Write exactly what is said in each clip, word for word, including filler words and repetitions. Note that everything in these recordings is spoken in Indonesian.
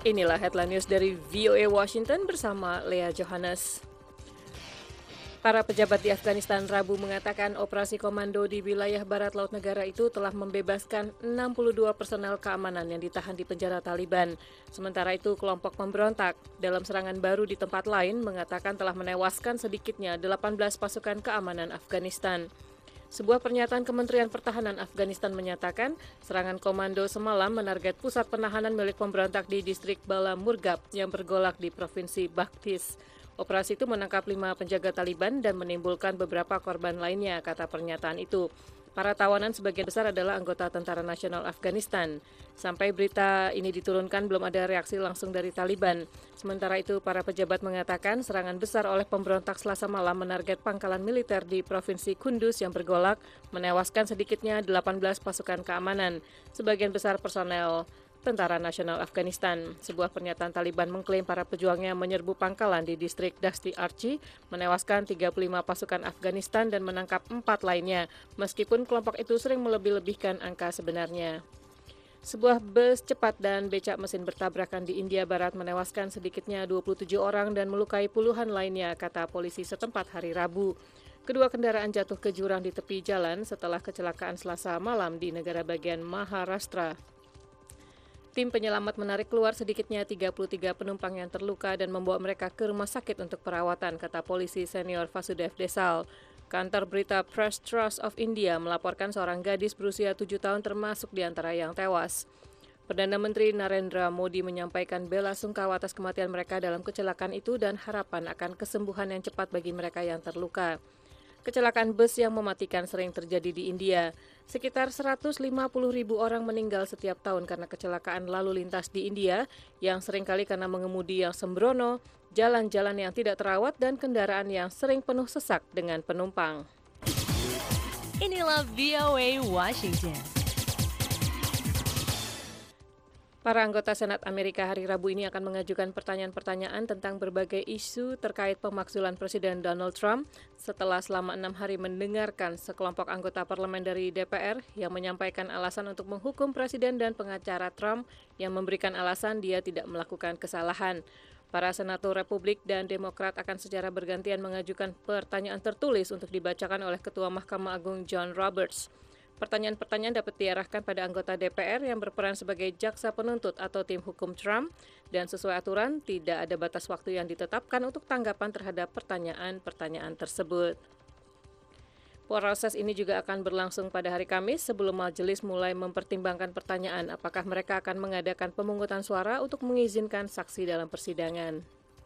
Inilah headline news dari V O A Washington bersama Lea Johannes. Para pejabat di Afghanistan Rabu mengatakan operasi komando di wilayah barat laut negara itu telah membebaskan enam puluh dua personel keamanan yang ditahan di penjara Taliban. Sementara itu, kelompok pemberontak dalam serangan baru di tempat lain mengatakan telah menewaskan sedikitnya delapan belas pasukan keamanan Afghanistan. Sebuah pernyataan Kementerian Pertahanan Afghanistan menyatakan serangan komando semalam menarget pusat penahanan milik pemberontak di distrik Bala Murghab yang bergolak di Provinsi Baghtiz. Operasi itu menangkap lima penjaga Taliban dan menimbulkan beberapa korban lainnya, kata pernyataan itu. Para tawanan sebagian besar adalah anggota Tentara Nasional Afghanistan. Sampai berita ini diturunkan, belum ada reaksi langsung dari Taliban. Sementara itu, para pejabat mengatakan serangan besar oleh pemberontak Selasa malam menarget pangkalan militer di Provinsi Kunduz yang bergolak, menewaskan sedikitnya delapan belas pasukan keamanan. Sebagian besar personel Tentara Nasional Afghanistan. Sebuah pernyataan Taliban mengklaim para pejuangnya menyerbu pangkalan di distrik Dasti Archi, menewaskan tiga puluh lima pasukan Afghanistan dan menangkap empat lainnya, meskipun kelompok itu sering melebih-lebihkan angka sebenarnya. Sebuah bus cepat dan becak mesin bertabrakan di India Barat menewaskan sedikitnya dua puluh tujuh orang dan melukai puluhan lainnya, kata polisi setempat hari Rabu. Kedua kendaraan jatuh ke jurang di tepi jalan setelah kecelakaan Selasa malam di negara bagian Maharashtra. Tim penyelamat menarik keluar sedikitnya tiga puluh tiga penumpang yang terluka dan membawa mereka ke rumah sakit untuk perawatan, kata polisi senior Vasudev Desal. Kantor berita Press Trust of India melaporkan seorang gadis berusia tujuh tahun termasuk di antara yang tewas. Perdana Menteri Narendra Modi menyampaikan bela sungkawa atas kematian mereka dalam kecelakaan itu dan harapan akan kesembuhan yang cepat bagi mereka yang terluka. Kecelakaan bus yang mematikan sering terjadi di India. Sekitar seratus lima puluh ribu orang meninggal setiap tahun karena kecelakaan lalu lintas di India, yang seringkali karena mengemudi yang sembrono, jalan-jalan yang tidak terawat, dan kendaraan yang sering penuh sesak dengan penumpang. Inilah V O A Washington. Para anggota Senat Amerika hari Rabu ini akan mengajukan pertanyaan-pertanyaan tentang berbagai isu terkait pemakzulan Presiden Donald Trump setelah selama enam hari mendengarkan sekelompok anggota parlemen dari D P R yang menyampaikan alasan untuk menghukum Presiden dan pengacara Trump yang memberikan alasan dia tidak melakukan kesalahan. Para senator Republik dan Demokrat akan secara bergantian mengajukan pertanyaan tertulis untuk dibacakan oleh Ketua Mahkamah Agung John Roberts. Pertanyaan-pertanyaan dapat diarahkan pada anggota D P R yang berperan sebagai jaksa penuntut atau tim hukum Trump, dan sesuai aturan tidak ada batas waktu yang ditetapkan untuk tanggapan terhadap pertanyaan-pertanyaan tersebut. Proses ini juga akan berlangsung pada hari Kamis sebelum majelis mulai mempertimbangkan pertanyaan apakah mereka akan mengadakan pemungutan suara untuk mengizinkan saksi dalam persidangan.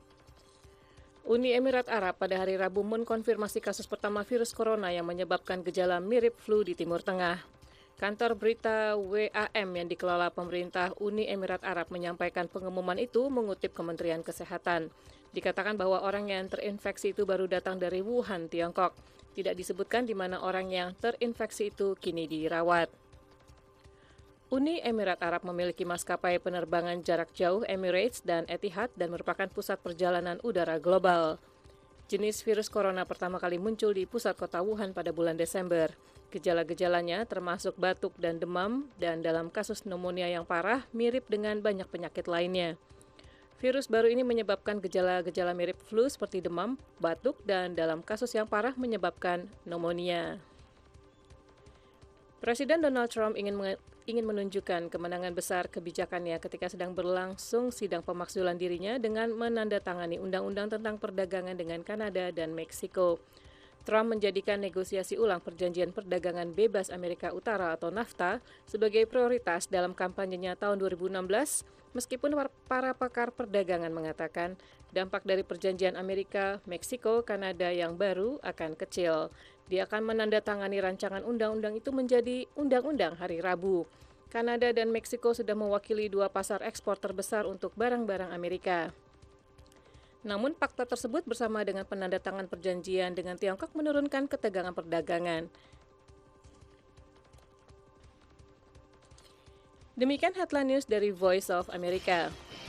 Uni Emirat Arab pada hari Rabu mengkonfirmasi kasus pertama virus corona yang menyebabkan gejala mirip flu di Timur Tengah. Kantor berita W A M yang dikelola pemerintah Uni Emirat Arab menyampaikan pengumuman itu mengutip Kementerian Kesehatan. Dikatakan bahwa orang yang terinfeksi itu baru datang dari Wuhan, Tiongkok. Tidak disebutkan di mana orang yang terinfeksi itu kini dirawat. Uni Emirat Arab memiliki maskapai penerbangan jarak jauh Emirates dan Etihad dan merupakan pusat perjalanan udara global. Jenis virus corona pertama kali muncul di pusat kota Wuhan pada bulan Desember. Gejala-gejalanya termasuk batuk dan demam, dan dalam kasus pneumonia yang parah mirip dengan banyak penyakit lainnya. Virus baru ini menyebabkan gejala-gejala mirip flu seperti demam, batuk, dan dalam kasus yang parah menyebabkan pneumonia. Presiden Donald Trump ingin menge- ingin menunjukkan kemenangan besar kebijakannya ketika sedang berlangsung sidang pemakzulan dirinya dengan menandatangani undang-undang tentang perdagangan dengan Kanada dan Meksiko. Trump menjadikan negosiasi ulang perjanjian perdagangan bebas Amerika Utara atau NAFTA sebagai prioritas dalam kampanyenya tahun dua ribu enam belas, meskipun para pakar perdagangan mengatakan dampak dari perjanjian Amerika-Meksiko Kanada yang baru akan kecil. Dia akan menandatangani rancangan undang-undang itu menjadi undang-undang hari Rabu. Kanada dan Meksiko sudah mewakili dua pasar ekspor terbesar untuk barang-barang Amerika. Namun fakta tersebut bersama dengan penandatangan perjanjian dengan Tiongkok menurunkan ketegangan perdagangan. Demikian headline news dari Voice of America.